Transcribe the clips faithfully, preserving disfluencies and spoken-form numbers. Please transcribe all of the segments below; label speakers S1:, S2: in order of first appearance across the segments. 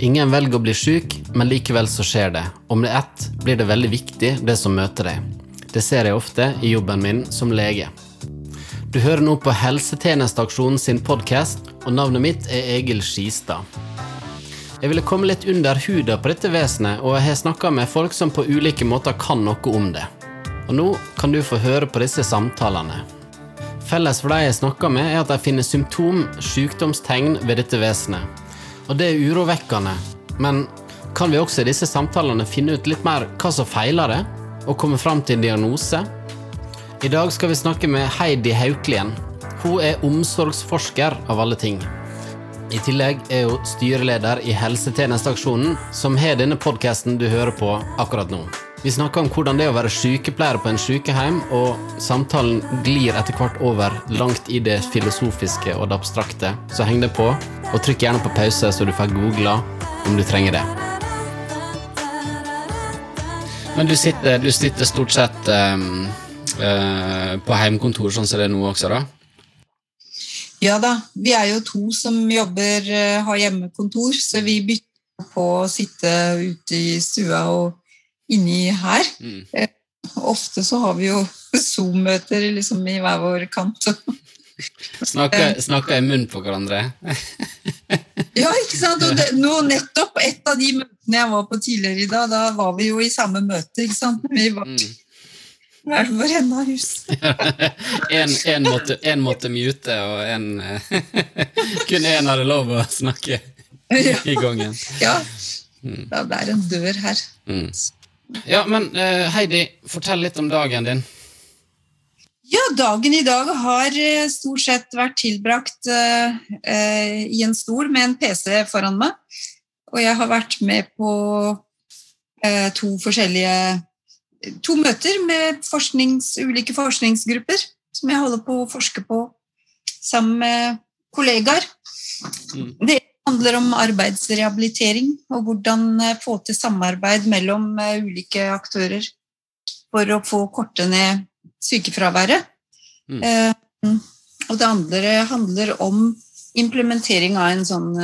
S1: Ingen velger å bli syk, men likevel så skjer det. Om det er ett, blir det veldig viktig det som møter deg. Det ser jeg ofte i jobben min som lege. Du hører nå på Helsetjenesteaksjonen sin podcast, og navnet mitt er Egil Skistad. Jeg ville komme litt under huda på dette vesenet, og jeg har snakket med folk som på ulike måter kan noe om det. Og nå kan du få høre på disse samtalene. Felles for de jeg snakker med er at de finner symptom, sykdomstegn ved dette vesenet. Og det er urovekkende, men kan vi også i disse samtalene finne ut litt mer hva som feiler det, og komme frem til en diagnose? I dag skal vi snakke med Heidi Hauklien. Hun er omsorgsforsker av alle ting. I tillegg er hun styreleder i Helsetjenesteaksjonen, som har denne podcasten du hører på akkurat nå. Vi snakker om hvordan det er å være sykepleier på en sykehjem, og samtalen glir etter hvert over langt i det filosofiske og det abstrakte. Så heng det på, og trykk gjerne på pause så du får googla om du trenger det.
S2: Men du sitter, du sitter stort sett um, uh, på hjemmekontor, sånn som det er nå også da?
S3: Ja da, vi er jo to som jobber, uh, har hjemmekontor, så vi bytter på å sitte ute i stua og inni her. Mm. Eh, ofte så har vi jo Zoom-møter liksom i hver vår kant.
S2: Snakker, snakker i munn på hverandre?
S3: Ja, ikke sant? Og det, nå nettopp et av de møtene jeg var på tidligere i dag, da var vi jo i samme møte, ikke sant? Vi var mm. hver vår enda hus.
S2: en, en, måtte, en måtte mute, og en kun en hadde lov å snakke ja. I gangen.
S3: Ja, mm. da det er en dør her.
S2: Mm. Ja, men uh, Heidi, fortell litt om dagen din.
S3: Ja, dagen i dag har uh, stort sett vært tilbrakt uh, uh, i en stol med en PC foran meg, og jeg har vært med på uh, to forskjellige to møter med forsknings, ulike forskningsgrupper som jeg holder på å forske på sammen med kollegaer. Mm. Det handler om arbeidsrehabilitering og hvordan få til samarbeid mellom ulike aktører for å få korte ned sykefraværet. Mm. Eh, og det andre handler om implementering av en sånn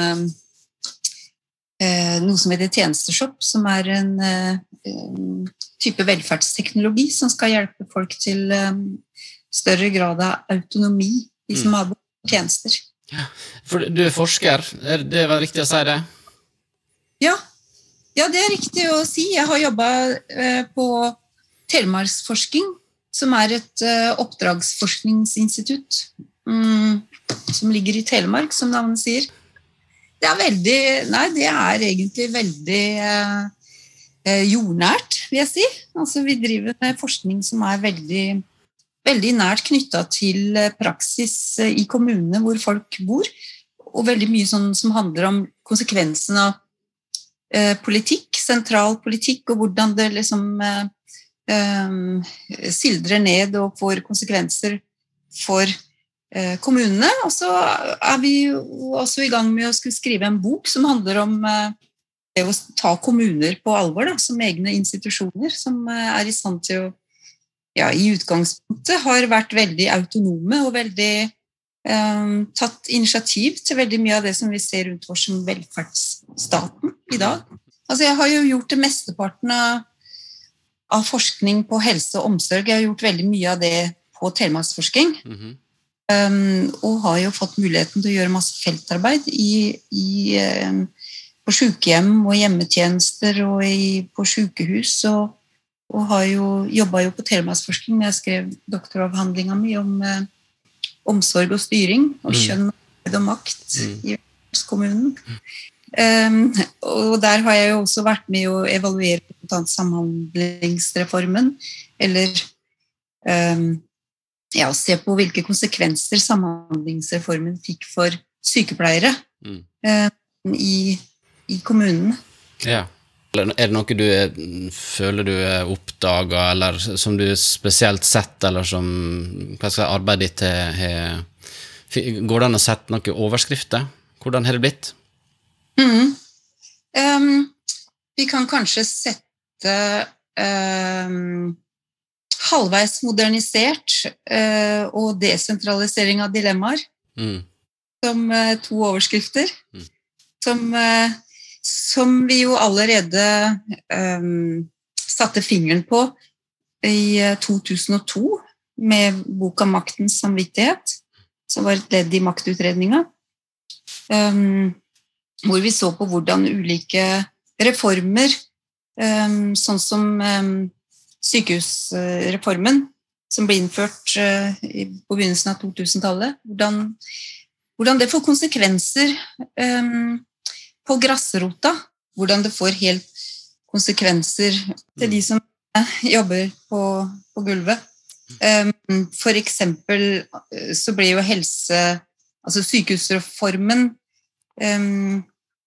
S3: eh, noe som heter tjenesteshop, som er en eh, type velferdsteknologi som skal hjelpe folk til eh, større grad av autonomi, de som mm. har behov for tjenester.
S2: Ja, for du er forsker, er det var riktig å si det?
S3: Ja, ja det er riktig å si. Jeg har jobbet eh, på Telemarksforsking, som er et eh, oppdragsforskningsinstitutt mm, som ligger i Telemark, som navnet sier. Det er veldig, nei, det er egentlig veldig eh, jordnært, vil jeg si. Altså, vi driver med forskning som er veldig veldig nært knyttet til praksis i kommunene hvor folk bor, og veldig mye sånn som handler om konsekvensen av eh, politikk, sentral politikk, og hvordan det liksom eh, eh, sildrer ned og får konsekvenser for eh, kommunene. Og så er vi jo også i gang med å skulle skrive en bok som handler om eh, det å ta kommuner på alvor, da, som egne institusjoner, som eh, er i stand til å ja, i utgangspunktet har vært veldig autonome og veldig eh, tatt initiativ til veldig mye av det som vi ser rundt oss som velferdsstaten i dag. Altså, jeg har jo gjort det mesteparten av, av forskning på helse og omsorg. Jeg har gjort veldig mye av det på Telemarksforsking, mm-hmm. um, og har jo fått muligheten til å gjøre masse feltarbeid i, i, um, på sykehjem og hjemmetjenester og i, på sykehus, og og har jo, jobbet jo på Telemarksforsking, men jeg skrev doktoravhandlingen min om eh, omsorg og styring, og kjønn og makt mm. i kommunen. Mm. Um, og der har jeg jo også vært med å evaluere blant annet samhandlingsreformen, eller um, ja, å se på hvilke konsekvenser samhandlingsreformen fikk for sykepleiere mm. um, i, i kommunen.
S2: Ja. Er det noe du er, føler du er oppdaget, eller som du spesielt sett, eller som hva skal arbeidet ditt er, går det an å sette noen overskrifter? Hvordan har det blitt?
S3: Mm. Um, vi kan kanskje sette um, halvveis modernisert uh, og desentralisering av dilemmaer mm. som uh, to overskrifter. Mm. Som uh, som vi jo allerede um, satte fingeren på i to tusen og to med boka Maktens samvittighet, som var et ledd i maktutredninga, um, hvor vi så på hvordan ulike reformer, um, sånn som um, sykehusreformen, som ble innført uh, på begynnelsen av to tusen-tallet, hvordan, hvordan det får konsekvenser um, på grassrota, hvordan det får helt konsekvenser til de som jobber på, på gulvet. Um, for eksempel så ble jo helse, altså sykehusreformen um,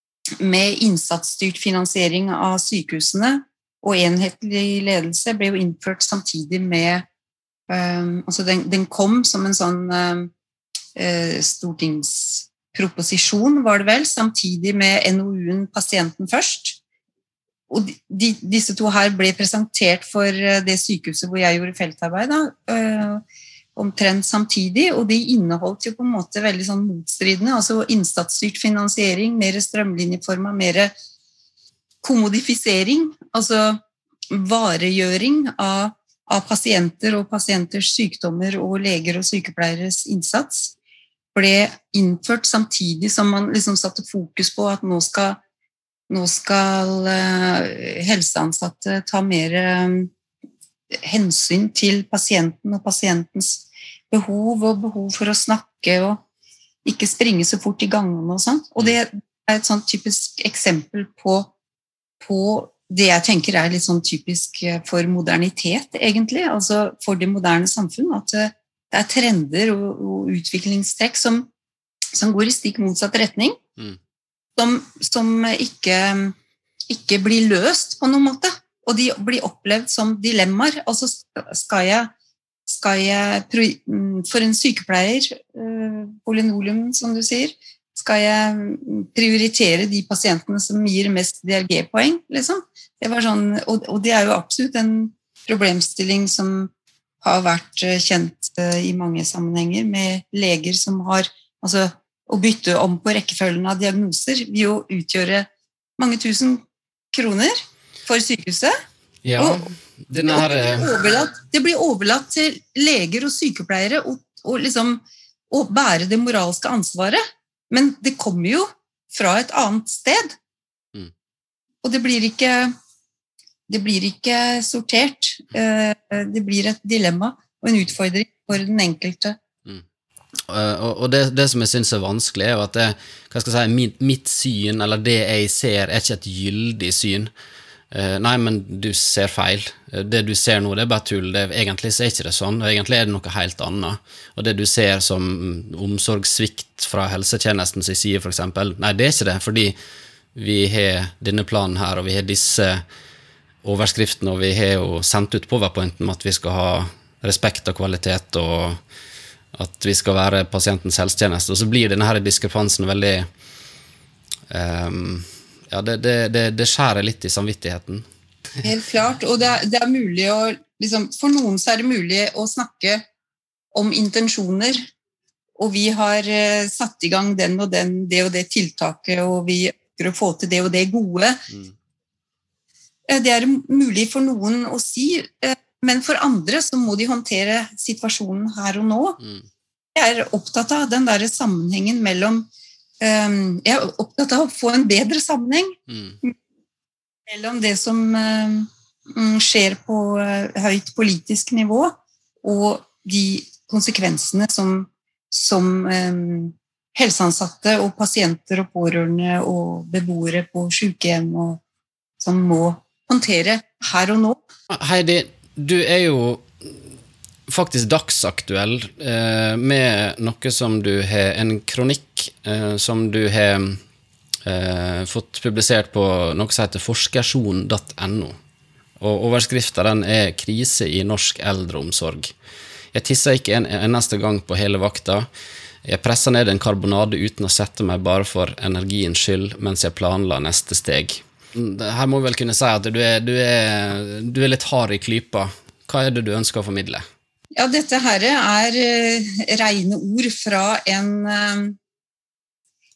S3: med innsatsstyrt finansiering av sykehusene og enhetlig ledelse ble jo innført samtidig med, um, altså den, den kom som en sånn um, uh, stortingsproposisjon, var det vel, samtidig med N O U-en Pasienten først. Og de, disse to her ble presentert for det sykehuset hvor jeg gjorde feltarbeid, da, øh, omtrent samtidig, og de inneholdt jo på en måte veldig sånn motstridende, altså innsatsstyrt finansiering, mer strømlinjeforma, mer kommodifisering, altså varegjøring av, av pasienter og pasienters sykdommer og leger og sykepleieres innsats, ble innført samtidig som man liksom satte fokus på at nå skal Nå skal uh, helseansatte ta mer um, hensyn til pasienten og pasientens behov og behov for å snakke og ikke springe så fort i gangene og sånt. Og det er et sånt typisk eksempel på, på det jeg tenker er litt sånn typisk for modernitet, egentlig, altså for det moderne samfunn, at det er trender og, og utviklingstrekk som, som går i stikk motsatt retning. Mm. Som, som ikke, ikke blir løst på noen måte, og de blir opplevd som dilemmaer. Altså skal jeg, skal jeg for en sykepleier, polynolium som du sier, skal jeg prioritere de pasientene som gir mest D R G-poeng, liksom? Det var sånn, og, og det er jo absolutt en problemstilling som har vært kjent i mange sammenhenger med leger som har, altså å bytte om på rekkefølgen av diagnoser vil jo utgjøre mange tusen kroner for sykehuset.
S2: Ja,
S3: og,
S2: denne her...
S3: det, blir overlatt, det blir overlatt til leger og sykepleiere å, å, liksom, å bære det moralske ansvaret, men det kommer jo fra et annet sted. Mm. Og det blir ikke, det blir ikke sortert. Det blir et dilemma og en utfordring for den enkelte.
S2: Og det, det som jeg synes er vanskelig er jo at det, hva skal jeg si, mitt, mitt syn, eller det jeg ser, er ikke et gyldig syn. Uh, nei, men du ser feil. Det du ser nå, det er bare tull. Det, egentlig så er ikke det sånn, og egentlig er det noe helt annet. Og det du ser som omsorgssvikt fra helsetjenestens side, for eksempel, nei, det er ikke det, fordi vi har denne planen her, og vi har disse overskriftene, og vi har jo sendt ut PowerPointen om at vi skal ha respekt og kvalitet, og at vi skal være pasientens helsetjeneste, og så blir denne her diskrepansen veldig um, ja, det, det, det, det skjærer litt i samvittigheten.
S3: Helt klart, og det er, det er mulig å liksom, for noen så er det mulig å snakke om intensjoner, og vi har uh, satt i gang den og den, det og det tiltaket, og vi ønsker å få til det og det gode. Mm. Det er mulig for noen å si, uh, men for andre så må de håndtere situasjonen her og nå. Mm. Jeg er opptatt av den der sammenhengen mellom, um, jeg er opptatt av å få en bedre sammenheng mm. mellom det som um, skjer på uh, høyt politisk nivå, og de konsekvensene som, som um, helseansatte og pasienter og pårørende og beboere på sykehjem og, som må håndtere her og nå.
S2: Heidi, du er jo faktisk dagsaktuell eh, med noe som du har, en kronikk eh, som du har eh, fått publisert på noe som heter forskerson punktum no. Og overskriften den er «Krise i norsk eldreomsorg». Jeg tisser ikke en eneste gang på hele vakta. Jeg presser ned en karbonade uten å sette meg bare for energiens skyld, mens jeg planla neste steg. Her må vi vel kunne si at du er, du er, du er litt hard i klypa. Hva er det du ønsker å formidle?
S3: Ja, dette her er uh, rene ord fra en, uh,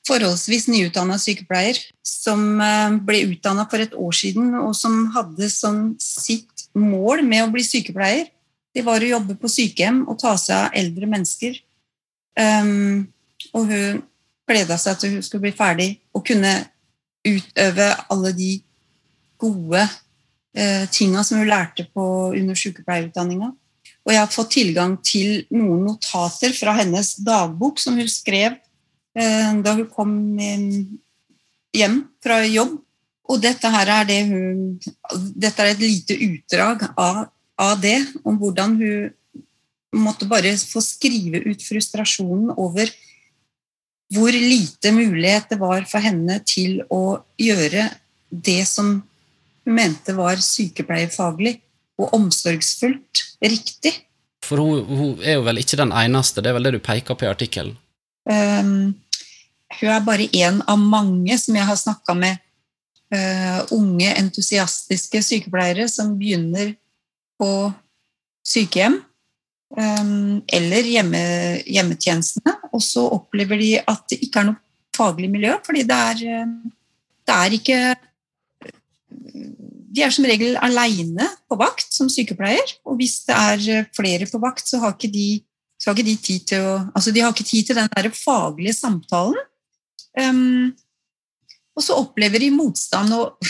S3: forholdsvis nyutdannet sykepleier som ble utdannet for et år siden, og som hadde som sitt mål med å bli sykepleier. Det var å jobbe på sykehjem og ta seg av eldre mennesker. Um, og hun gledet seg til hun skulle bli ferdig og kunne utøve alle de gode uh, tingene som hun lærte på under sykepleierutdanningen. Og jeg har fått tilgang til noen notater fra hennes dagbok som hun skrev da hun kom hjem fra jobb, og dette her er det hun, dette er et lite utdrag av, av det, om hvordan hun måtte bare få skrive ut frustrasjonen over hvor lite mulighet det var for henne til å gjøre det som hun mente var sykepleierfaglig og omsorgsfullt riktig.
S2: For hun, hun er jo vel ikke den eneste, det er vel det du peker på i artikkelen?
S3: Um, Hun er bare en av mange som jeg har snakket med, uh, unge, entusiastiske sykepleiere som begynner på sykehjem um, eller hjemme, hjemmetjenestene, og så opplever de at det ikke er noe faglig miljø, fordi det er, det er ikke de er som regel alene på vakt som sykepleier, og hvis det er flere på vakt, så har ikke de, så har ikke de tid til å, altså de har ikke tid til den der faglige samtalen. Um, og så opplever de motstand og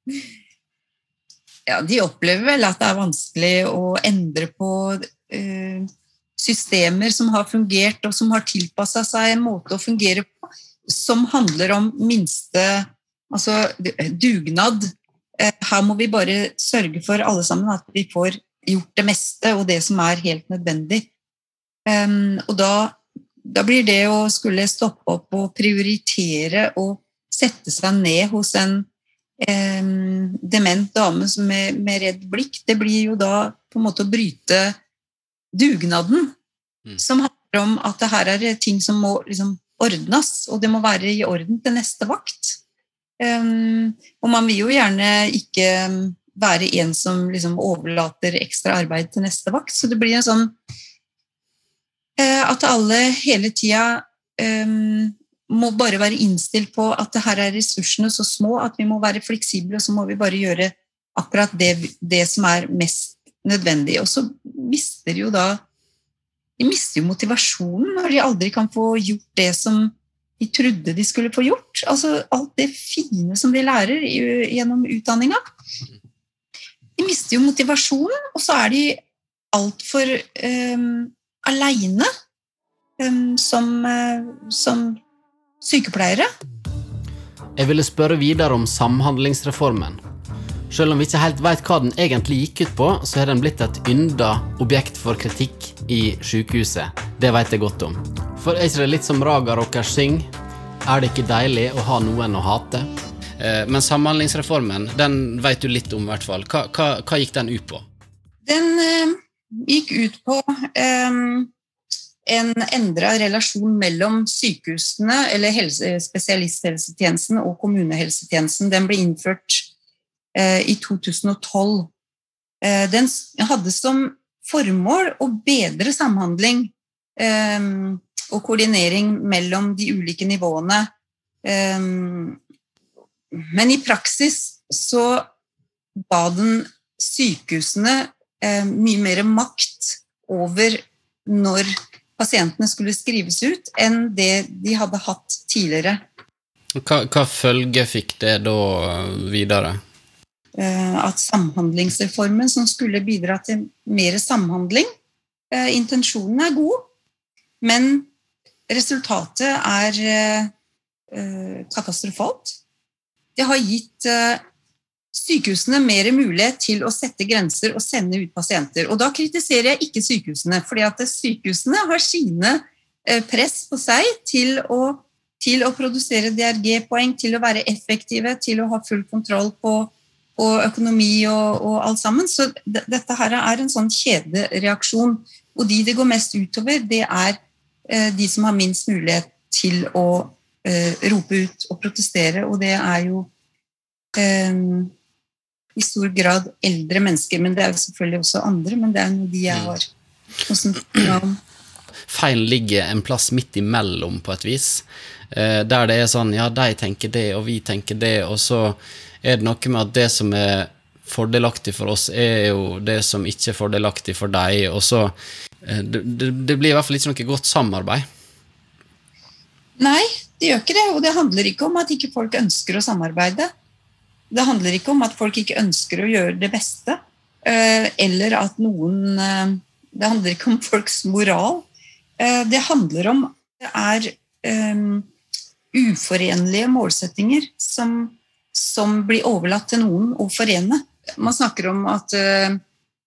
S3: ja, de opplever vel at det er vanskelig å endre på uh, systemer som har fungert og som har tilpasset seg en måte å fungere på som handler om minste altså dugnad. Uh, her må vi bare sørge for alle sammen at vi får gjort det meste og det som er helt nødvendig. Um, og da Da blir det å skulle stoppe opp og prioritere og sette seg ned hos en eh, dement dame med, med redd blikk, det blir jo da på en måte å bryte dugnaden, mm. som handler om at det her er ting som må liksom ordnes, og det må være i orden til neste vakt. Um, og man vil jo gjerne ikke være en som liksom overlater ekstra arbeid til neste vakt, så det blir en sånn at alle hele tiden um, må bare være innstilt på at det her er ressursene så små, at vi må være fleksible, og så må vi bare gjøre akkurat det, det som er mest nødvendig. Og så mister de jo da de mister jo motivasjonen når de aldri kan få gjort det som de trodde de skulle få gjort. Altså alt det fine som de lærer gjennom utdanningen. De mister jo motivasjonen, og så er de alt for um, alene um, som, uh, som sykepleiere.
S1: Jeg ville spørre videre om samhandlingsreformen. Selv om vi ikke helt vet hva den egentlig gikk ut på, så er den blitt et ynda objekt for kritikk i sykehuset. Det vet jeg godt om. For er ikke det litt som Raga Rockers syng? Er det ikke deilig å ha noen å hate?
S2: Eh, men samhandlingsreformen, den vet du litt om i hvert fall. Hva, hva, hva gikk den ut på?
S3: Den uh, gikk ut på um, en endret relasjon mellom sykehusene, eller helse, spesialisthelsetjenesten og kommunehelsetjenesten. Den ble innført uh, i to tusen og tolv. Uh, den hadde som formål å bedre samhandling um, og koordinering mellom de ulike nivåene. Um, men i praksis så ba den sykehusene eh, mye mer makt over når pasientene skulle skrives ut enn det de hadde hatt tidligere.
S2: Hva, hva følge fikk det da videre?
S3: Eh, at samhandlingsreformen som skulle bidra til mer samhandling, eh, intensjonen er god, men resultatet er eh, katastrofalt. Det har gitt eh, sykehusene mer mulighet til å sette grenser og sende ut pasienter. Og da kritiserer jeg ikke sykehusene, fordi at sykehusene har sine eh, press på seg til å, til å produsere D R G-poeng, til å være effektive, til å ha full kontroll på, på økonomi og, og alt sammen. Så d- dette her er en sånn kjedereaksjon, og de det går mest utover, det er eh, de som har minst mulighet til å eh, rope ut og protestere, og det er jo eh, i stor grad eldre mennesker, men det er jo selvfølgelig også andre, men det er noe de jeg har.
S2: feilen ligger en plass midt imellom på et vis, eh, der det er sånn, ja, de tenker det, og vi tenker det, og så er det noe med at det som er fordelaktig for oss er jo det som ikke er fordelaktig for deg, og så eh, det, det, det blir i hvert fall ikke noe godt samarbeid.
S3: Nei, det gjør ikke det, og det handler ikke om at ikke folk ønsker å samarbeide. Det handler ikke om at folk ikke ønsker å gjøre det beste, eller at noen, det handler ikke om folks moral. Det handler om det er um, uforenlige målsettinger som, som blir overlatt til noen å forene. Man snakker om at, uh,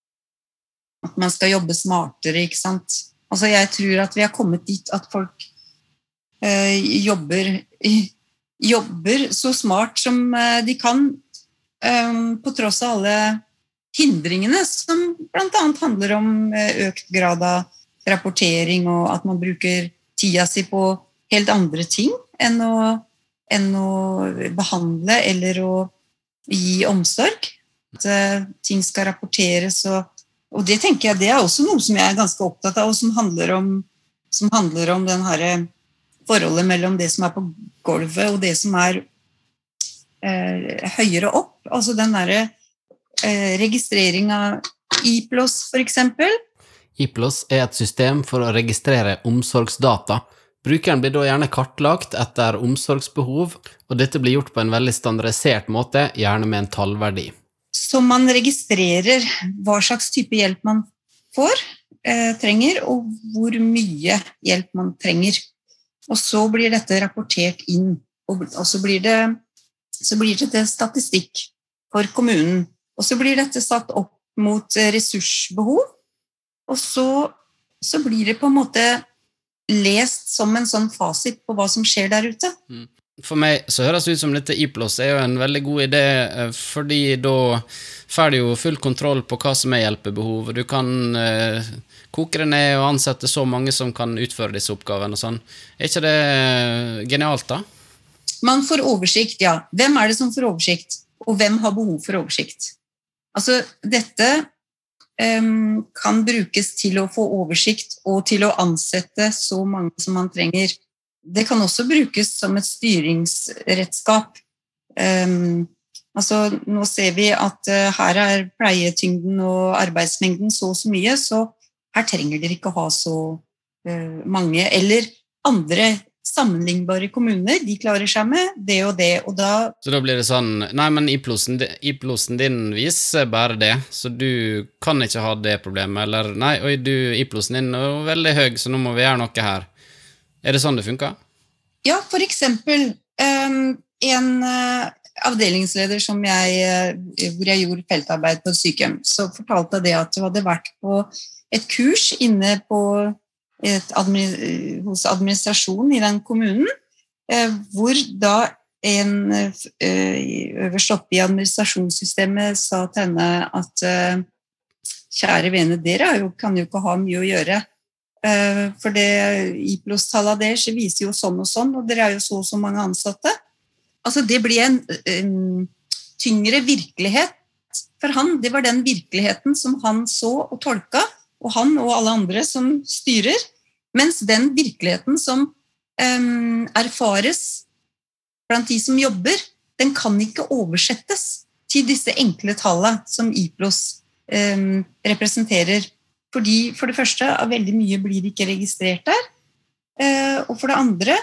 S3: at man skal jobbe smartere, ikke sant? Altså jeg tror at vi har kommet dit at folk uh, jobber jobber så smart som de kan, um, på tross av alle hindringene, som blant annet handler om økt grad av rapportering, og at man bruker tida si på helt andre ting enn å, enn å behandle eller å gi omsorg. At uh, ting skal rapporteres, og, og det tenker jeg, det er også noe som jeg er ganske opptatt av, og som handler om, som handler om den her forholdet mellom det som er på gulvet og det som er eh, høyere opp. Altså den der eh, registrering av I P L O S for eksempel.
S1: I P L O S er et system for å registrere omsorgsdata. Brukeren blir da gjerne kartlagt etter omsorgsbehov, og dette blir gjort på en veldig standardisert måte, gjerne med en tallverdi.
S3: Så man registrerer hva slags type hjelp man får, eh, trenger, og hvor mye hjelp man trenger. Og så blir dette rapportert inn, og så blir det, så blir det statistikk for kommunen. Og så blir dette satt opp mot ressursbehov, og så, så blir det på en måte lest som en sånn fasit på hva som skjer der ute.
S2: For meg så høres det ut som dette I P L O S er jo en veldig god idé, fordi da får du jo full kontroll på hva som er hjelpebehov, og du kan eh, koke det ned og ansette så mange som kan utføre disse oppgavene og sånn. Er ikke det genialt da?
S3: Man får oversikt, ja. Hvem er det som får oversikt? Og hvem har behov for oversikt? Altså, dette um, kan brukes til å få oversikt og til å ansette så mange som man trenger. Det kan også brukes som et styringsredskap. Um, altså, nå ser vi at uh, her er pleietyngden og arbeidsmengden så og så mye, så her trenger dere ikke å ha så uh, mange, eller andre sammenlignbare kommuner, de klarer seg med det og det, og da...
S2: Så da blir det sånn, nei, men I P L O S-en din viser bare det, så du kan ikke ha det problemet, eller nei, oi, du, I P L O S-en din er veldig høy, så nå må vi gjøre noe her. Er det sånn det funker?
S3: Ja, for eksempel um, en uh, avdelingsleder som jeg, uh, hvor jeg gjorde feltarbeid på et sykehjem, så fortalte det at du hadde vært på et kurs inne på et admi- hos administrasjonen i den kommunen, uh, hvor da en uh, øverst oppe i administrasjonssystemet sa til henne at uh, kjære vene, dere jo, kan jo ikke ha mye å gjøre. For det I P L O S-tallet deres viser jo sånn og sånn, og dere er jo så og så mange ansatte. Altså det blir en, en tyngre virkelighet for han. Det var den virkeligheten som han så og tolka, og han og alle andre som styrer, mens den virkeligheten som um, erfares blant de som jobber, den kan ikke oversettes til disse enkle tallene som I P L O S um, representerer. Fordi for det første, veldig mye blir ikke registrert der, og for det andre,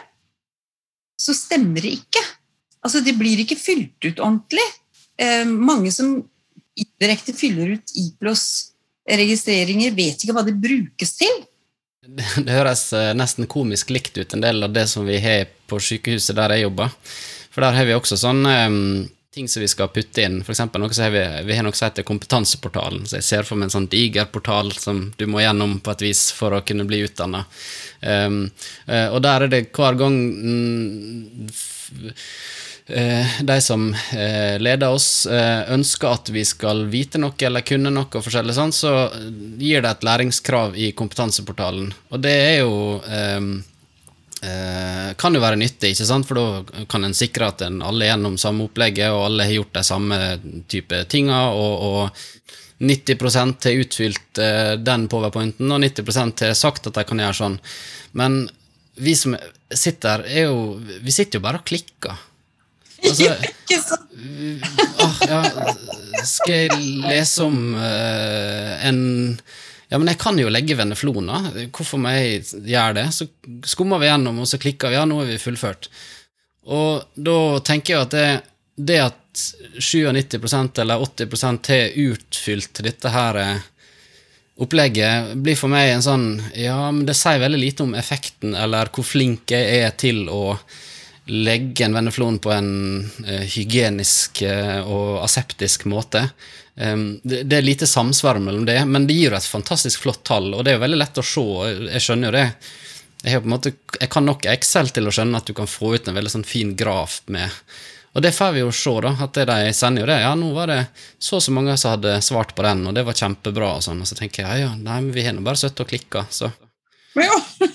S3: så stemmer det ikke. Altså, det blir ikke fylt ut ordentlig. Mange som indirekte fyller ut I P L O S-registreringer vet ikke hva det brukes til.
S2: Det, det høres nesten komisk likt ut, en del av det som vi har på sykehuset der jeg jobber. For der har vi også sånn... Um ting som vi skal putte inn, for eksempel noe så har vi, vi har noe som heter kompetanseportalen, så jeg ser for meg en sånn digerportal som du må gjennom på et vis for å kunne bli utdannet. Um, uh, og der er det hver gang mm, f, uh, de som uh, leder oss uh, ønsker at vi skal vite noe eller kunne noe og forskjellig sånn, så gir det et læringskrav i kompetanseportalen, og det er jo um, Uh, kan jo være nyttig, ikke sant? For da kan en sikre at en alle er gjennom samme opplegget, og alle har gjort de samme type tinga, og, og nitti prosent har utfylt uh, den PowerPointen, og nitti prosent har sagt at de kan gjøre sånn. Men vi som sitter er jo, vi sitter jo bare og klikker. Altså,
S3: Ikke sant?
S2: åh, ja, skal jeg lese om uh, en... Ja, men jeg kan jo legge venneflona. Hvorfor må jeg gjøre det? Så skummer vi gjennom, og så klikker vi, ja, nå er vi fullført. Og da tenker jeg at det, det at nitti prosent eller åtti prosent har utfylt dette her opplegget, blir for meg en sånn, ja, men det sier veldig lite om effekten, eller hvor flink jeg er til å legge en venneflon på en uh, hygienisk uh, og aseptisk måte. Um, det, det er lite samsvar mellom det, men det gir jo et fantastisk flott tall, og det er jo veldig lett å se, jeg skjønner jo det. Jeg, har på en måte, jeg kan nok Excel til å skjønne at du kan få ut en veldig sånn fin graf med, og det får vi jo se da, at det de sender jo det, ja, nå var det så så mange som hadde svart på den, og det var kjempebra og sånn, og så tenker jeg, ja, ja, nei, men vi har nå bare søtt og klikket, så.
S3: Ja,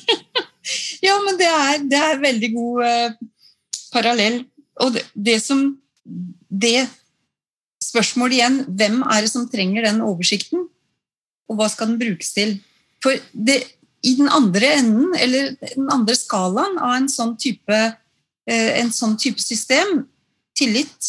S3: ja men det er, det er veldig god uh, parallell, og det, det som, det spørsmålet igjen, hvem er det som trenger den oversikten, og hva skal den brukes til? For det, i den andre enden, eller den andre skalaen av en sånn type, en sånn type system, tillit,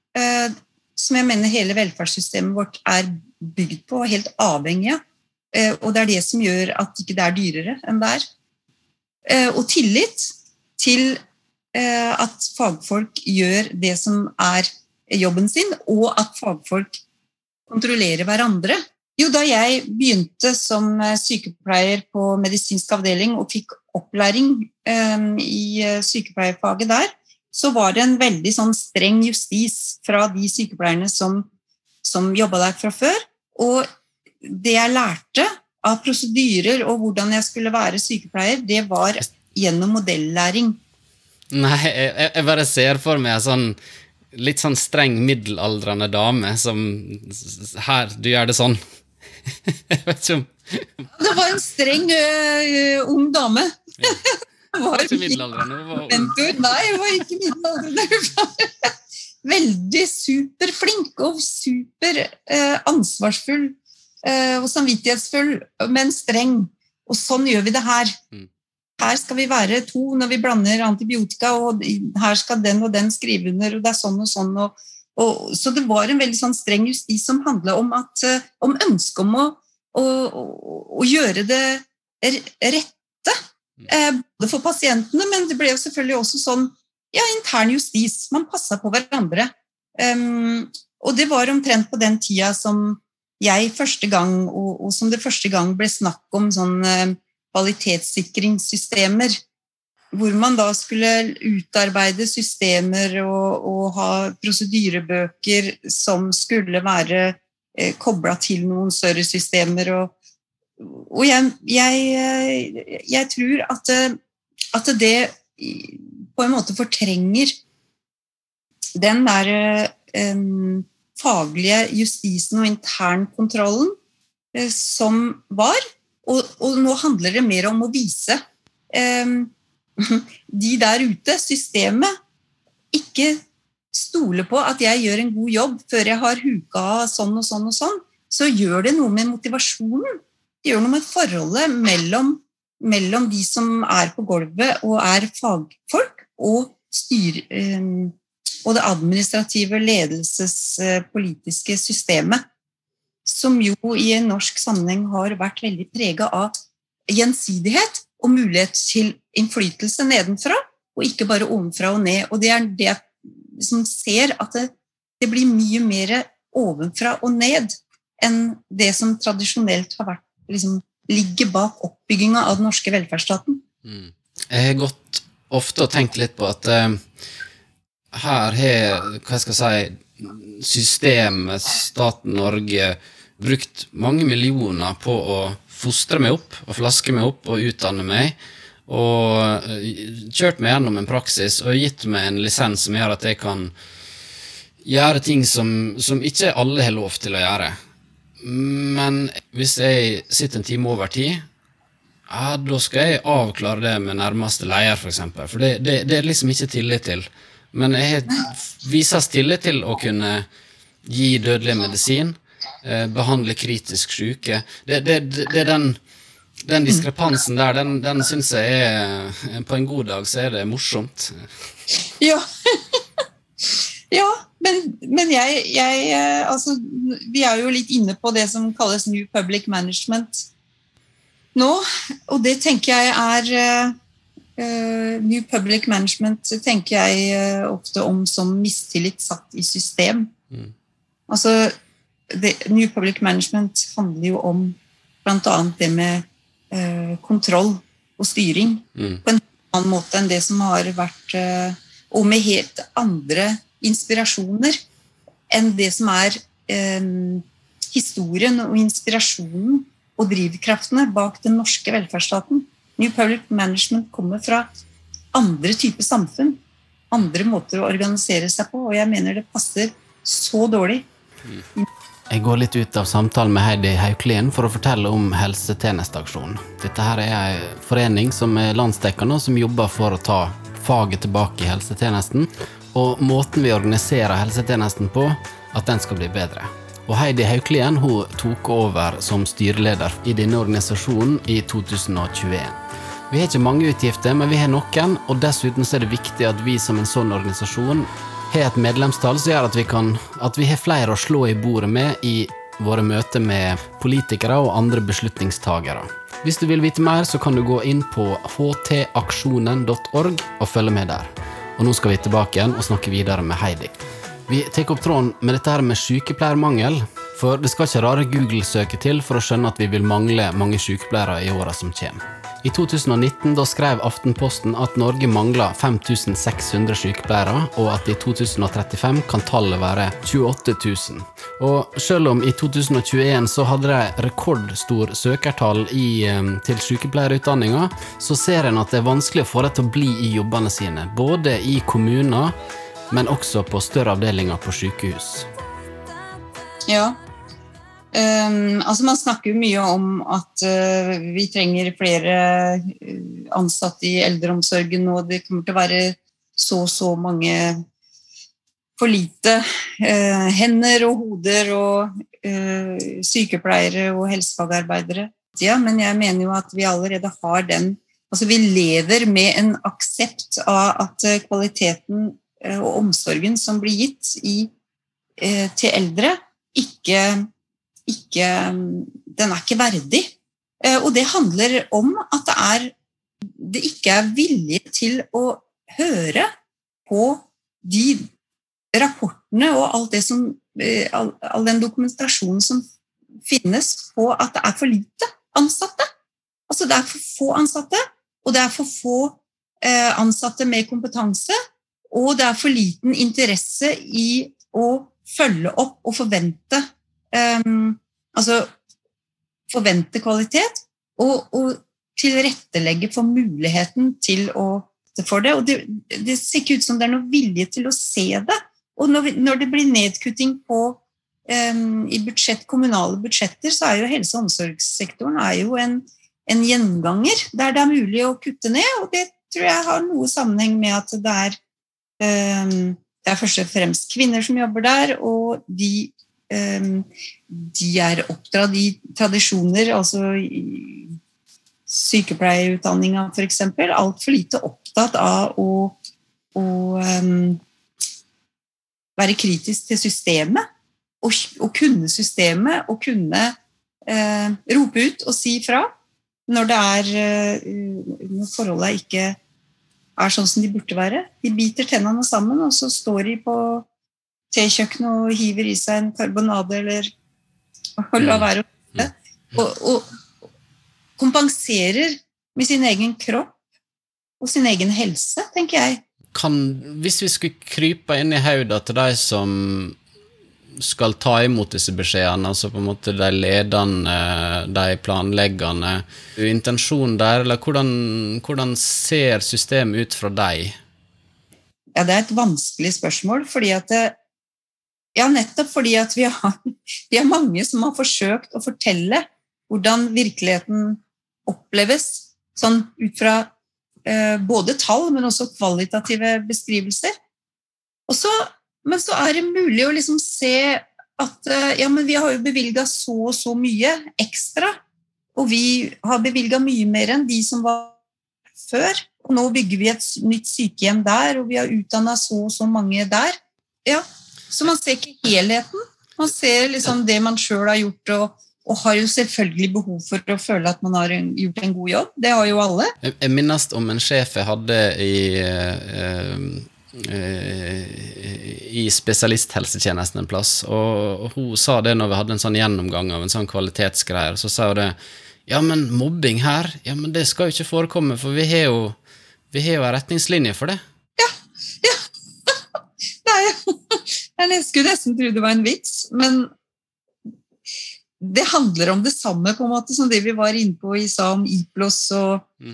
S3: som jeg mener hele velferdssystemet vårt er bygd på, og helt avhengig av, og det er det som gjør at ikke det er dyrere enn det er. Og tillit til at fagfolk gjør det som er jobben sin, og at fagfolk kontrollerer hverandre. Jo, da jeg begynte som sykepleier på medisinsk avdeling og fikk opplæring um, i sykepleierfaget der, så var det en veldig sånn streng justis fra de sykepleierne som, som jobbet der fra før, og det jeg lærte av prosedyrer og hvordan jeg skulle være sykepleier, det var gjennom modellæring.
S2: Nei, jeg, jeg bare ser for meg sånn litt sånn streng middelaldrende dame som her, du gjør det sånn. Jeg vet ikke om...
S3: Det var en streng uh, ung dame.
S2: Ja. Det var ikke middelaldrende, hun var
S3: mentor. Nei, hun var ikke middelaldrende. Veldig superflink og super uh, ansvarsfull uh, og samvittighetsfull, men streng. Og sånn gjør vi det her. Mm. Her skal vi være to når vi blander antibiotika, og her skal den og den skrive under, og det er sånn og sånn. Og, og, så det var en veldig sånn streng justis som handlet om, at, om ønsket om å, å, å gjøre det rette, eh, både for pasientene, men det ble jo selvfølgelig også sånn, ja, intern justis. Man passet på hverandre. Um, og det var omtrent på den tida som jeg første gang, og, og som det første gang ble snakk om sånn... Uh, kvalitetssikringssystemer, hvor man da skulle utarbeide systemer og, og ha prosedyrebøker som skulle være eh, koblet til noen større systemer. Og, og jeg, jeg, jeg tror at, at det på en måte fortrenger den der eh, faglige justisen og internkontrollen eh, som var. Og, og nå handler det mer om å vise eh, de der ute, systemet, ikke stole på at jeg gjør en god jobb før jeg har huka sånn og sånn og sånn, så gjør det noe med motivasjonen. Det gjør noe med forholdet mellom, mellom de som er på gulvet og er fagfolk, og, styr, eh, og det administrative ledelsespolitiske systemet, som jo i en norsk sammenheng har vært veldig preget av gjensidighet og mulighet til innflytelse nedenfra, og ikke bare ovenfra og ned. Og det er det som ser at det, det blir mye mer ovenfra og ned enn det som tradisjonelt har vært, liksom, ligger bak oppbyggingen av den norske velferdsstaten.
S2: Mm. Jeg har gått ofte og tenkt litt på at uh, her har, hva skal jeg si, systemet, staten Norge, brukt mange millioner på å fostre meg opp, og flaske meg opp, og utdanne meg, og kjørt meg gjennom en praksis, og gitt meg en lisens som gjør at jeg kan gjøre ting som, som ikke alle har lov til å gjøre. Men hvis jeg sitter en time over tid, Ja, da skal jeg avklare det med nærmeste leier, for eksempel. For det, det, det er liksom ikke tillit til. Men jeg viser tillit til å kunne gi dødelig medisin, eh, behandle kritisk syke. Det, det, det, det er den, den diskrepansen der, den, den synes jeg er, på en god dag så er det morsomt.
S3: Ja, ja men, men jeg, jeg, altså, vi er jo litt inne på det som kalles New Public Management nå, og det tenker jeg er uh, New Public Management tenker jeg uh, ofte om som mistillit satt i system. Mm. Altså, det, New Public Management handler jo om blant annet det med uh, kontroll og styring mm. på en annen måte enn det som har vært, uh, og med helt andre inspirasjoner enn det som er um, historien og inspirasjonen og drivkraftene bak den norske velferdsstaten. New Public Management kommer fra andre typer samfunn, andre måter å organisere seg på, og jeg mener det passer så dårlig.
S1: Jeg går litt ut av samtalen med Heidi Hauklien for å fortelle om helsetjenesteaksjonen. Dette her er en forening som er landsdekkende og som jobber for å ta faget tilbake i helsetjenesten, og måten vi organiserer helsetjenesten på, at den skal bli bedre. Og Heidi Hauklien, hun tok over som styreleder i denne organisasjonen i to tusen og tjueen. Vi har ikke mange utgifter, men vi har noen, og dessuten så er det viktig at vi som en sånn organisasjon har et medlemstall som gjør at vi, kan, at vi har flere å slå i bordet med i våre møter med politikere og andre beslutningstagere. Hvis du vil vite mer, så kan du gå inn på h t aksjonen punktum org og følge med der. Og nå skal vi tilbake igjen og snakke videre med Heidi. Vi tar opp tråden med dette her med sykepleiermangel, for det skal ikke rare Google-søke til for å skjønne at vi vil mangle mange sykepleiere i årene som kommer. I to tusen og nitten da skrev Aftenposten at Norge mangler fem tusen seks hundre sykepleiere, og at i to tusen og trettifem kan tallet være tjueåtte tusen. Og selv om i to tusen og tjueen så hadde de rekordstor søkertall i, til sykepleierutdanninga, så ser en at det er vanskelig å få det til å bli i jobbene sine, både i kommuner, men også på større avdelinger på sykehus.
S3: Ja, um, altså man snakker jo mye om at uh, vi trenger flere ansatte i eldreomsorgen, og det kommer til å være så, så mange for lite uh, hender og hoder og uh, sykepleiere og helsefagarbeidere. Ja, men jeg mener jo at vi allerede har den, altså vi lever med en aksept av at kvaliteten og omsorgen som blir gitt i, eh, til eldre, ikke, ikke, den er ikke verdig. Eh, og det handler om at det, er, det ikke er vilje til å høre på de rapportene og alt det som, eh, all, all den dokumentasjonen som finnes på at det er for lite ansatte. Altså det er for få ansatte, og det er for få eh, ansatte med kompetanse, og det er for liten interesse i å følge opp og forvente, um, altså forvente kvalitet, og, og tilrettelegge for muligheten til å for det. Og det, det ser ikke ut som det er noe vilje til å se det. Og når, vi, når det blir nedkutting på um, i budsjett, kommunale budsjetter, så er jo helse- og omsorgssektoren er jo en, en gjenganger der det er mulig å kutte ned, og det tror jeg har noe sammenheng med at det er det er først og fremst kvinner som jobber der, og de, de er oppdratt i tradisjoner, altså sykepleierutdanninga for eksempel, alt for lite opptatt av å, å um, være kritisk til systemet, og, og kunne systemet, og kunne uh, rope ut og si fra når det er uh, når forholdet ikke er sånn som de burde være. De biter tennene sammen, og så står de på tekjøkkenet og hiver i seg en karbonade, eller og la være å og, og kompenserer med sin egen kropp og sin egen helse, tenker jeg.
S2: Kan, hvis vi skulle krype inn i hodet til de som skal ta imot disse beskjedene, altså på en måte de lederne, de planleggerne, intensjonen der, eller hvordan, hvordan ser systemet ut fra deg?
S3: Ja, det er et vanskelig spørsmål, fordi at det, ja, nettopp fordi at vi har, vi har mange som har forsøkt å fortelle hvordan virkeligheten oppleves sånn ut fra eh, både tall, men også kvalitative beskrivelser. Og så, men så er det mulig å liksom se at eh, ja, men vi har jo bevilget så og så mye ekstra, og vi har bevilget mye mer enn de som var før. Og nå bygger vi et nytt sykehjem der, og vi har utdannet så og så mange der. Ja, så man ser ikke helheten. Man ser liksom det man selv har gjort, og, og har jo selvfølgelig behov for å føle at man har en, gjort en god jobb. Det har jo alle.
S2: Jeg, jeg minnes om en sjef jeg hadde i, uh, uh, i spesialisthelsetjenesten en plass, og, og hun sa det når vi hadde en sånn gjennomgang av en sånn kvalitetsgreier, så sa hun det, ja, men mobbing her, ja, men det skal jo ikke forekomme, for vi har jo, vi har jo en retningslinje for det.
S3: Ja, ja. Nei, jeg skulle nesten tro det var en vits, men det handler om det samme på en måte som det vi var inne på i sa om I P L O S og, mm.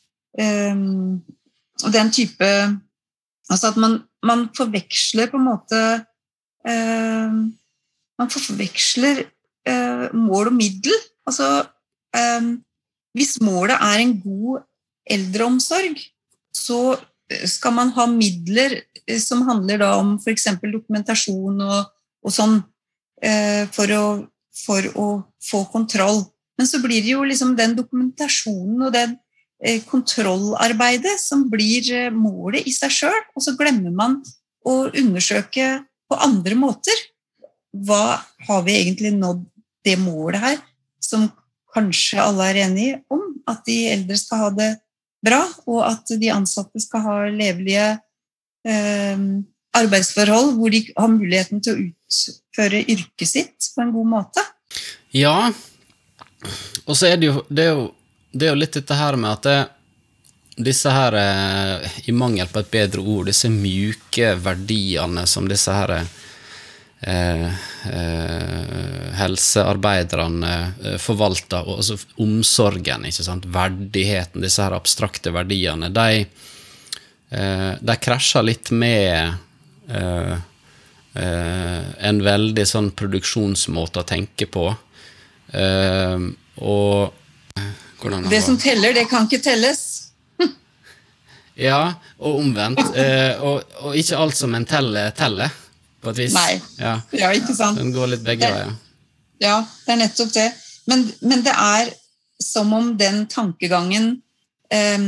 S3: um, og den type, altså at man, man forveksler på en måte uh, man forveksler uh, mål og middel. Altså um, hvis målet er en god eldreomsorg, så skal man ha midler som handler da om for eksempel dokumentasjon og, og sånn eh, for, å, for å få kontroll. Men så blir det jo liksom den dokumentasjonen og det eh, kontrollarbeidet som blir eh, målet i seg selv, og så glemmer man å undersøke på andre måter. Hva har vi egentlig nådd det målet her, som kanskje alle er enige om, at de eldre skal ha det bra, og at de ansatte skal ha levelige eh, arbeidsforhold, hvor de har muligheten til å utføre yrket sitt på en god måte.
S2: Ja, og så er det jo, det er jo, det er jo litt dette her med at det, disse her, eh, i mangel på et bedre ord, disse mjuke verdiene som disse her Eh, eh, helsearbeiderne eh, forvalter, og altså omsorgen, ikke sant? Verdigheten, disse her abstrakte verdiene, de, eh, de krasjer litt med eh, eh, en veldig sånn produksjonsmåte å tenke på, eh, og hvordan
S3: det som teller, det kan ikke telles.
S2: Ja, og omvendt, eh, og, og ikke alt som en teller, teller på et vis.
S3: Nei,
S2: ja.
S3: Ja, ikke sant.
S2: Den går litt begge veier.
S3: Ja, det er nettopp det. Men, men det er som om den tankegangen eh,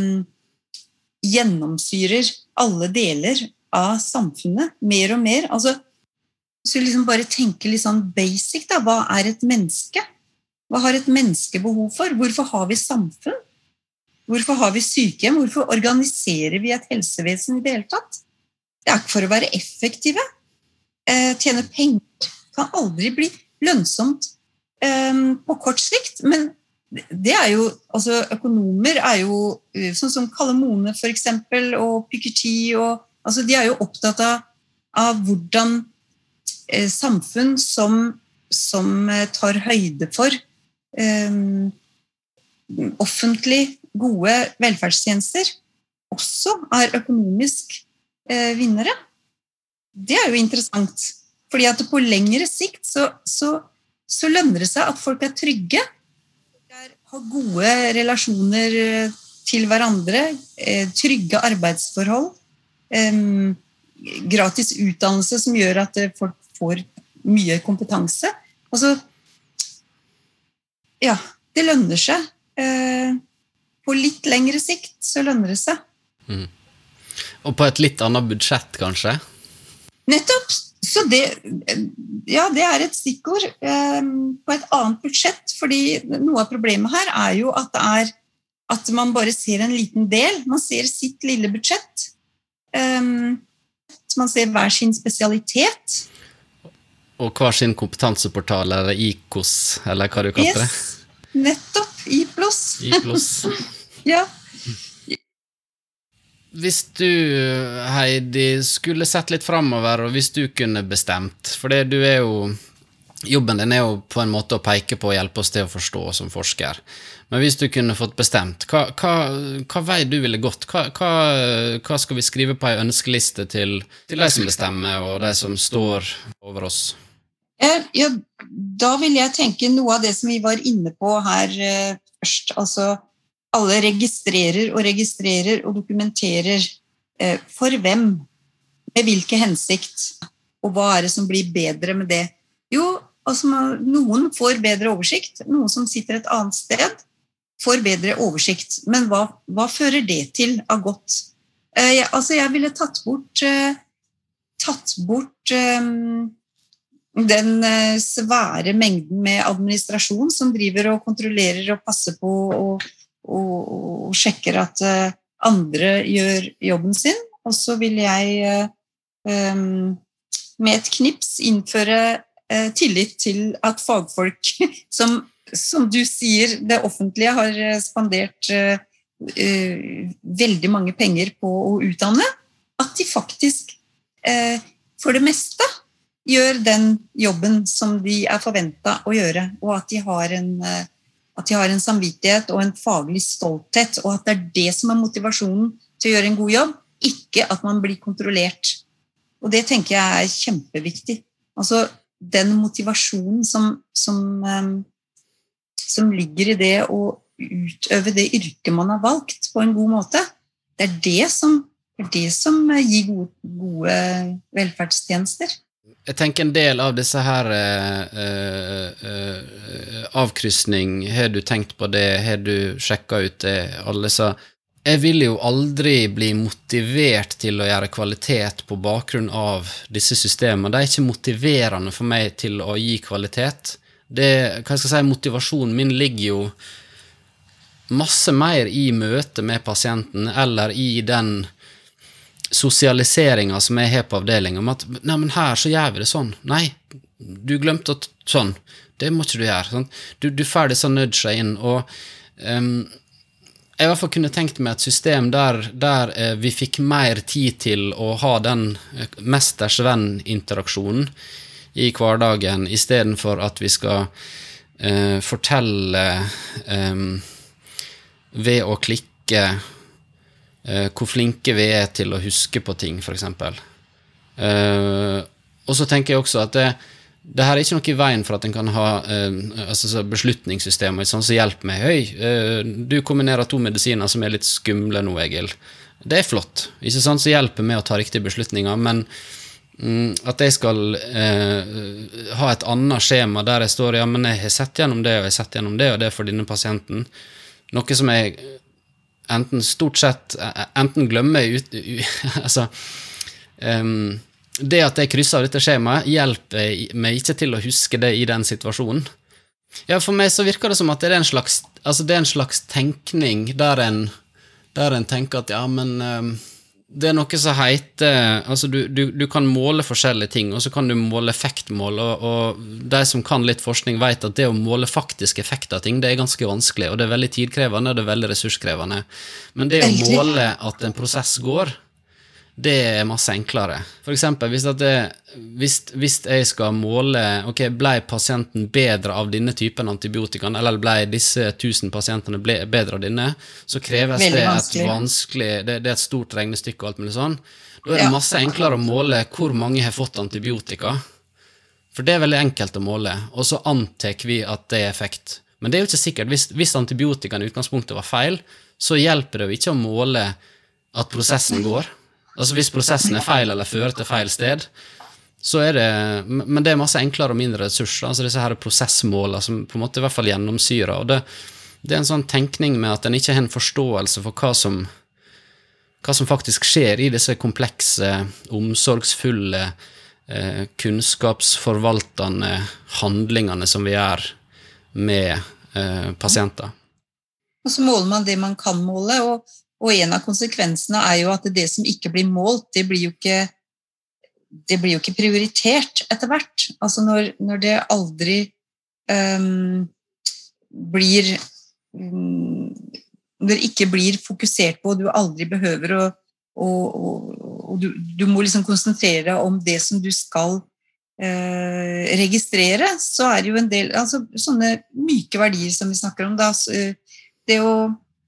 S3: gjennomsyrer alle deler av samfunnet, mer og mer. Altså, så liksom bare tenke litt sånn basic da, hva er et menneske? Hva har et menneske behov for? Hvorfor har vi samfunn? Hvorfor har vi sykehjem? Hvorfor organiserer vi et helsevesen i det hele tatt? Det er ikke for å være effektive. Eh, tjene penger kan aldri bli lønnsomt eh, på kort sikt, men det er jo, altså økonomer er jo, sånn som Kalle Mone for eksempel, og Piketty, og, altså de er jo opptatt av, av hvordan eh, samfunn som, som tar høyde for eh, offentlig gode velferdstjenester, også er økonomisk eh, vinnere. Det er jo interessant, fordi at på lengre sikt så, så, så lønner det seg at folk er trygge, har gode relasjoner til hverandre, trygge arbeidsforhold, gratis utdannelse som gjør at folk får mye kompetanse. Altså, ja, det lønner seg. På litt lengre sikt så lønner det seg.
S2: Mm. Og på et litt annet budsjett, kanskje?
S3: Nettopp, så det, ja, det er et stikkord eh, på et annet budsjett, fordi noe av problemet her er jo at det er at man bare ser en liten del, man ser sitt lille budsjett, eh, man ser hver sin spesialitet.
S2: Og hver sin kompetanseportal, eller I K O S, eller hva du kaller det?
S3: Yes, nettopp, I P L O S.
S2: I P L O S.
S3: Ja.
S2: Hvis du, Heidi, skulle sett litt fremover, og hvis du kunne bestemt, for det du er jo, jobben din er jo på en måte å peke på og hjelpe oss til å forstå som forsker. Men hvis du kunne fått bestemt, hva, hva, hva vei du ville gått? Hva, hva, hva skal vi skrive på en ønskeliste til, til de som bestemmer, og de som står over oss?
S3: Ja, da vil jeg tenke noe av det som vi var inne på her først, altså alle registrerer og registrerer og dokumenterer eh, for hvem, med hvilke hensikt, og hva er det som blir bedre med det? Jo, altså noen får bedre oversikt, noen som sitter et annet sted får bedre oversikt, men hva, hva fører det til av godt? Eh, jeg, altså jeg ville tatt bort, eh, tatt bort eh, den eh, svære mengden med administrasjon som driver og kontrollerer og passer på og, og, og sjekker at eh, andre gjør jobben sin, og så vil jeg eh, Um, med et knips innføre uh, tillit til at fagfolk som, som du sier, det offentlige har spandert uh, uh, veldig mange penger på å utdanne, at de faktisk uh, for det meste gjør den jobben som de er forventet å gjøre, og at de har en, uh, at de har en samvittighet og en faglig stolthet, og at det er det som er motivasjonen til å gjøre en god jobb, ikke at man blir kontrollert. Og det tenker jeg er kjempeviktig. Altså den motivasjonen som, som, um, som ligger i det å utøve det yrket man har valgt på en god måte, det er det som, det er det som gir gode, gode velferdstjenester.
S2: Jeg tenker en del av disse her uh, uh, uh, avkryssning, har du tenkt på det, har du sjekket ut det, alle sa jeg vil jo aldri bli motivert til å gjøre kvalitet på bakgrunn av disse systemene. Det er ikke motiverende for meg til å gi kvalitet. Det, hva skal jeg si, motivasjonen min ligger jo masse mer i møte med pasienten, eller i den sosialiseringen som jeg har på avdelingen, om at, nei, men her så gjør vi det sånn. Nei, du glemte at sånn. Det må ikke du gjøre. Sånn. Du, du får det sånn nudge inn, og um, jeg i hvert fall kunne tenkt meg et system der, der eh, vi fikk mer tid til å ha den eh, mesters-venn-interaksjonen i hverdagen, i stedet for at vi skal eh, fortelle eh, ved å klikke eh, hvor flinke vi er til å huske på ting, for eksempel. Eh, og så tenker jeg også at det Det her er ikke noe i veien for at en kan ha eh, altså, beslutningssystemer sånn som hjelper meg. Høy, eh, du kombinerer to medisiner som er litt skumle nå, Egil. Det er flott, ikke sant, så hjelper meg å ta riktige beslutninger, men mm, at jeg skal eh, ha et annet skjema der jeg står, ja, men jeg har sett gjennom det, og jeg har sett gjennom det, og det er for denne pasienten. Noe som jeg enten stort sett, enten glemmer ut, altså, um, det at jeg krysser dette skjemaet hjelper meg ikke til å huske det i den situasjonen. Ja, for meg så virker det som at det er en slags, altså det er en slags tenkning der en, der en tenker at ja, men um, det er noe som heter, altså du, du, du kan måle forskjellige ting, og så kan du måle effektmål, og, og de som kan litt forskning vet at det å måle faktisk effekt av ting, det er ganske vanskelig, og det er veldig tidkrevende, og det er veldig ressurskrevende. Men det å måle at en prosess går, det er masse enklere. For eksempel, hvis, at det, hvis, hvis jeg skal måle, ok, ble pasienten bedre av denne typen antibiotika, eller ble disse tusen pasientene ble, bedre av denne, så kreves det et vanskelig, det, det er et stort regnestykke og alt mulig sånn. Da er det masse enklere å måle hvor mange har fått antibiotika, for det er veldig enkelt å måle, og så antek vi at det er effekt. Men det er jo ikke sikkert. Hvis, hvis antibiotika i utgangspunktet var feil, så hjelper det jo ikke å måle at prosessen går. Altså hvis prosessen er feil eller fører til feil sted, så er det, men det er masse enklere og mindre ressurser, altså disse her prosessmålene som på en måte i hvert fall gjennomsyrer, og det, det er en sånn tenkning med at en ikke har en forståelse for hva som, hva som faktisk skjer i disse komplekse, omsorgsfulle, eh, kunnskapsforvaltende handlingene som vi gjør med eh, pasienter.
S3: Og så måler man det man kan måle, og Og en av konsekvensene er jo at det som ikke blir målt, det blir jo ikke, det blir jo ikke prioritert etter hvert. Altså når, når det aldri um, blir um, Når det ikke blir fokusert på, og du aldri behøver å og, og, og du, du må liksom konsentrere deg om det som du skal uh, registrere, så er det jo en del altså sånne myke verdier som vi snakker om da, det å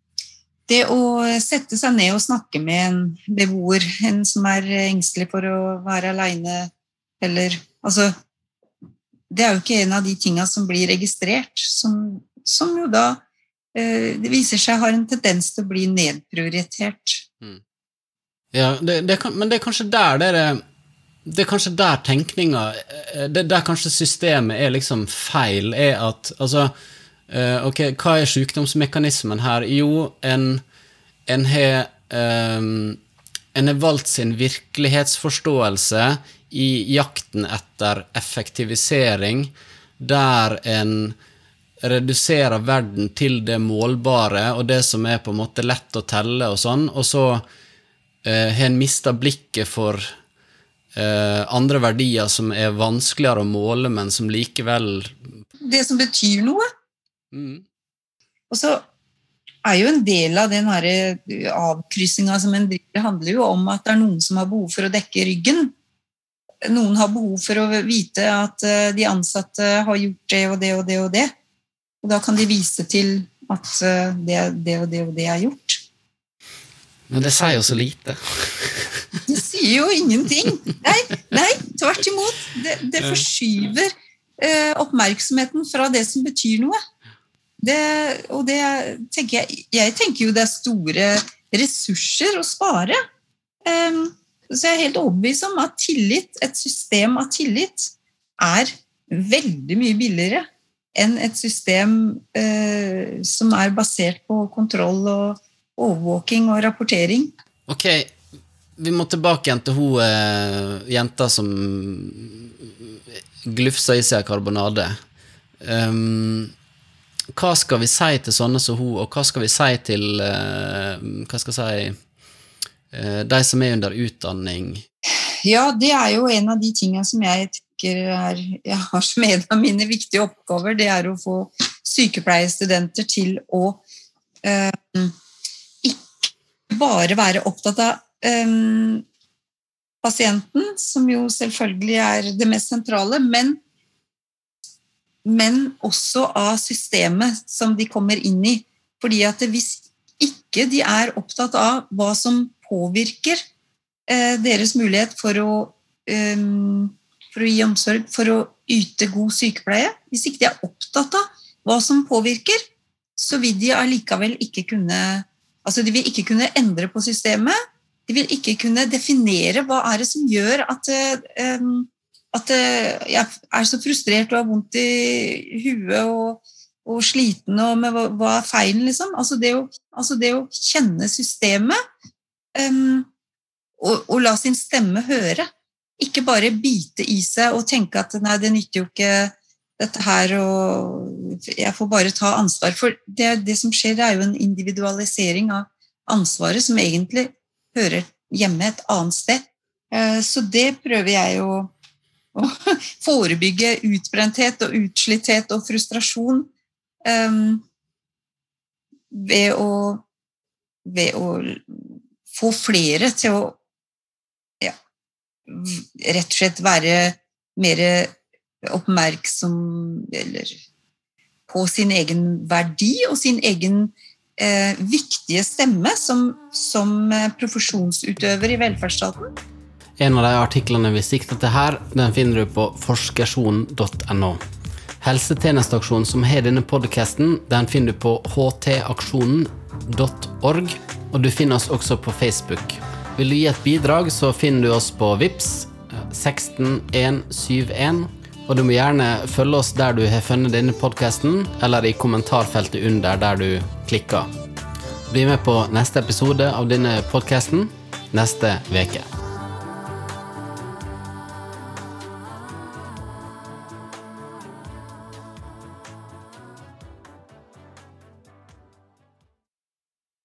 S3: Det å sette seg ned og snakke med en beboer, en som er engstelig for å være alene, eller, altså, det er jo ikke en av de tingene som blir registrert, som, som jo da det viser seg har en tendens til å bli nedprioritert.
S2: Mm. Ja, det, det kan, men det er kanskje der det er, det er kanskje der tenkninga, det er der kanskje systemet er liksom feil, er at, altså, ok, hva er sykdomsmekanismen her? Jo, en, en har um, en har valgt sin virkelighetsforståelse i jakten etter effektivisering, der en reduserer verden til det målbare, og det som er på en måte lett å telle og sånn, og så eh, har en mistet blikket for eh, andre verdier som er vanskeligere å måle, men som likevel...
S3: Det som betyr noe.
S2: Mm.
S3: Og så er jo en del av den her avkryssingen som en driver, handler jo om at det er noen som har behov for å dekke ryggen. Noen har behov for å vite at de ansatte har gjort det og det og det og det. Og da kan de vise til at det, det og det og det er gjort.
S2: Men det sier jo så lite.
S3: Det sier jo ingenting. Nei, nei tvert imot. Det, det forskyver eh, oppmerksomheten fra det som betyr noe. Det, og det tenker jeg, jeg tenker jo det er store ressurser å spare. Um, så jeg er helt overbevist om at tillit, et system av tillit, er veldig mye billigere enn et system eh, som er basert på kontroll og overvåking og rapportering.
S2: Ok, vi må tilbake igjen til hun eh, jenta som glufsa i seg karbonade. Um, hva skal vi si til sånne som hun, og hva skal vi si til eh, hva skal jeg si, eh, de som er under utdanning?
S3: Ja, det er jo en av de tingene som jeg tenker er, jeg har som en av mine viktige oppgaver, det er å få sykepleierstudenter til å um, ikke bare være opptatt av um, pasienten, som jo selvfølgelig er det mest sentrale, men, men også av systemet som de kommer inn i. Fordi at hvis ikke de er opptatt av hva som påvirker uh, deres mulighet for å um, for å gi omsorg, for å yte god sykepleie. Hvis ikke de er opptatt av hva som påvirker, så vil de allikevel ikke kunne, altså de vil ikke kunne endre på systemet, de vil ikke kunne definere hva er det som gjør at, um, at jeg er så frustrert og har vondt i huet og, og sliten, og med hva, hva er feilen, liksom. Altså det å, altså det å kjenne systemet um, og, og la sin stemme høre. Ikke bare bite i seg og tenke at nei, det nytter jo ikke dette her, og jeg får bare ta ansvar. For det, det som skjer, det er jo en individualisering av ansvaret som egentlig hører hjemme et annet sted. Så det prøver jeg å, å forebygge utbrenthet og utslitthet og frustrasjon um, ved, å, ved å få flere til å rett og slett være mer oppmerksom eller på sin egen verdi og sin egen eh, viktige stemme som, som profesjonsutøver i velferdsstaten.
S1: En av de artiklene vi sikter til her, den finner du på forskerson punktum no. Helsetjenesteaksjonen som har denne podcasten, den finner du på h t aksjonen punktum org, og du finner oss også på Facebook. Vil du gi et bidrag, så finner du oss på Vips seksten en syv en, og du må gjerne følge oss der du har funnet denne podcasten, eller i kommentarfeltet under der du klikker. Bli med på neste episode av denne podcasten neste veke.